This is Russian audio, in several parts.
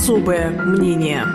Особое мнение.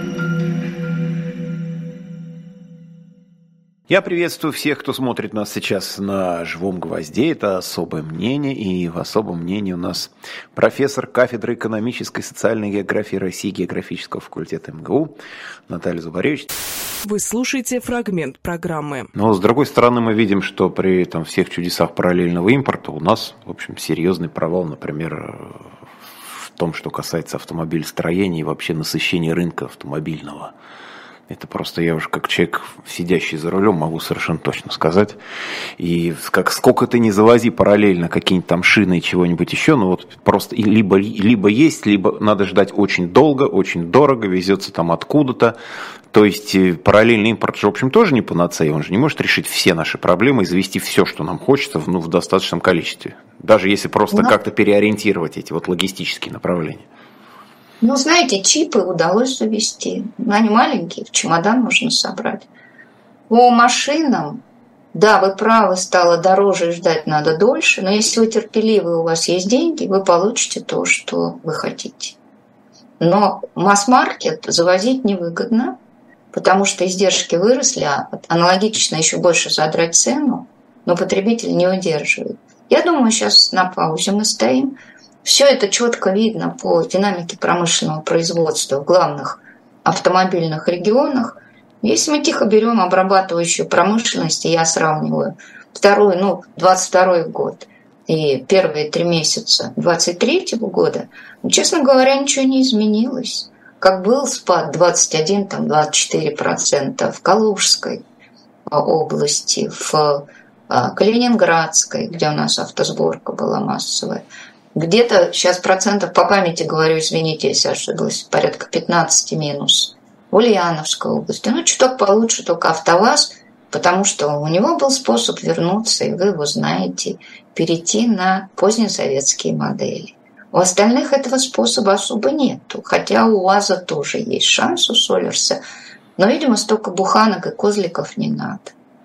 Я приветствую всех, кто смотрит нас сейчас на «Живом гвозде». Это «Особое мнение». И в «Особом мнении» у нас профессор кафедры экономической и социальной географии России географического факультета МГУ Наталья Зубаревич. Вы слушаете фрагмент программы. Но, с другой стороны, мы видим, что при всех чудесах параллельного импорта у нас, в общем, серьезный провал, например, в том, что касается автомобильстроения и вообще насыщения рынка автомобильного. Это просто я уже как человек, сидящий за рулем, могу совершенно точно сказать. И сколько ты не завози параллельно какие-нибудь там шины и чего-нибудь еще, но вот просто либо есть, либо надо ждать очень долго, очень дорого, везется там откуда-то. То есть параллельный импорт же, в общем, тоже не панацея, он же не может решить все наши проблемы и завести все, что нам хочется, в достаточном количестве. Даже если просто как-то переориентировать эти логистические направления. Знаете, чипы удалось завести. Они маленькие, в чемодан можно собрать. По машинам, да, вы правы, стало дороже и ждать надо дольше, но если вы терпеливы, у вас есть деньги, вы получите то, что вы хотите. Но масс-маркет завозить невыгодно, потому что издержки выросли, а аналогично еще больше задрать цену, но потребитель не удерживает. Я думаю, сейчас на паузе мы стоим. Все это четко видно по динамике промышленного производства в главных автомобильных регионах. Если мы тихо берем обрабатывающую промышленность, и я сравниваю 22 год и первые 3 месяца 23 года, честно говоря, ничего не изменилось. Как был спад 21-24% в Калужской области, в Калининградской, где у нас автосборка была массовая, где-то, сейчас процентов по памяти говорю, извините, если ошиблась, порядка 15 минус. В Ульяновской области. Чуток получше только АвтоВАЗ, потому что у него был способ вернуться, и вы его знаете, перейти на позднесоветские модели. У остальных этого способа особо нету. Хотя у УАЗа тоже есть шанс, у Солерса. Но, видимо, столько буханок и козликов не надо.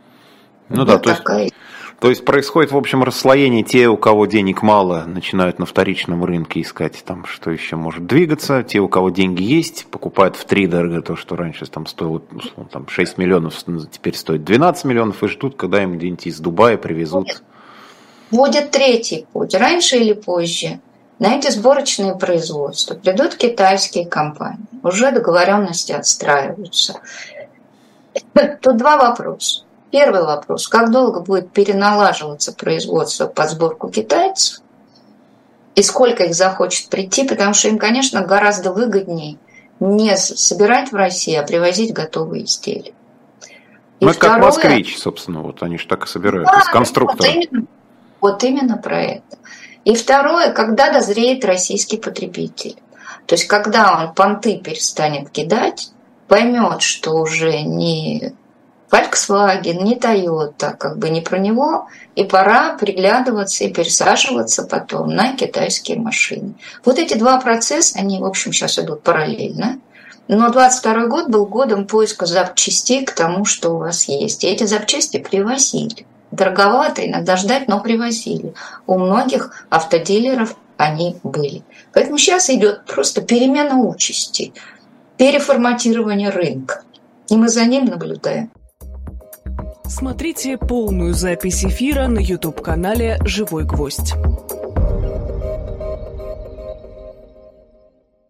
То есть происходит, в общем, расслоение. Те, у кого денег мало, начинают на вторичном рынке искать, что еще может двигаться. Те, у кого деньги есть, покупают втридорога то, что раньше стоило 6 миллионов, теперь стоит 12 миллионов, и ждут, когда им где-нибудь из Дубая привезут. Будет третий путь. Раньше или позже на эти сборочные производства придут китайские компании. Уже договоренности отстраиваются. Тут 2 вопроса. Первый вопрос. Как долго будет переналаживаться производство под сборку китайцев? И сколько их захочет прийти? Потому что им, конечно, гораздо выгоднее не собирать в России, а привозить готовые изделия. Это как «Москвич», собственно. Они же так и собирают из конструктора. Вот именно про это. И второе, когда дозреет российский потребитель. То есть, когда он понты перестанет кидать, поймет, что уже не Volkswagen, не Toyota, не про него, и пора приглядываться и пересаживаться потом на китайские машины. Вот эти 2 процесса, они, в общем, сейчас идут параллельно. Но 22 год был годом поиска запчастей к тому, что у вас есть. И эти запчасти привозили. Дороговато иногда ждать, но привозили. У многих автодилеров они были. Поэтому сейчас идет просто перемена участи, переформатирование рынка. И мы за ним наблюдаем. Смотрите полную запись эфира на YouTube-канале «Живой гвоздь».